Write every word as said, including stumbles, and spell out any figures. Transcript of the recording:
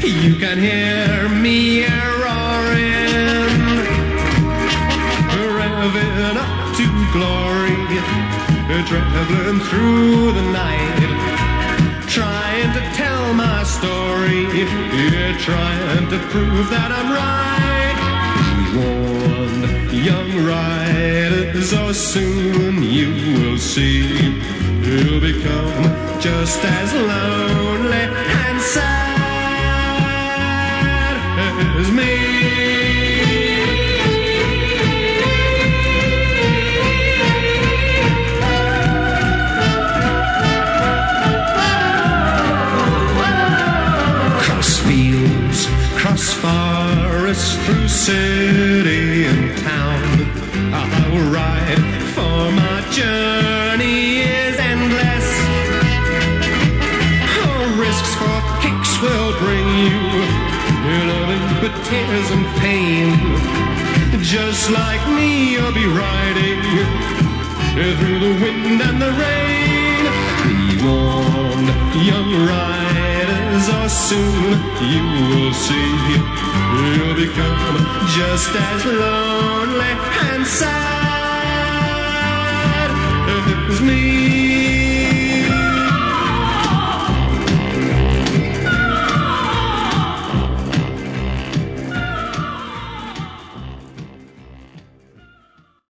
You can hear me roaring, revving up to glory, traveling through the night, trying to tell my story, yeah, trying to prove that I'm right. Warned young riders, or soon you will see, you'll become just as lonely and sad as me. Cross fields, cross forests, through city and town, I will ride, for my journey is endless. Oh, risks for kicks will bring you nothing but tears and pain. Just like me, you'll be riding through the wind and the rain. Be warned, young riders, or soon you will see, you'll become just as lonely and sad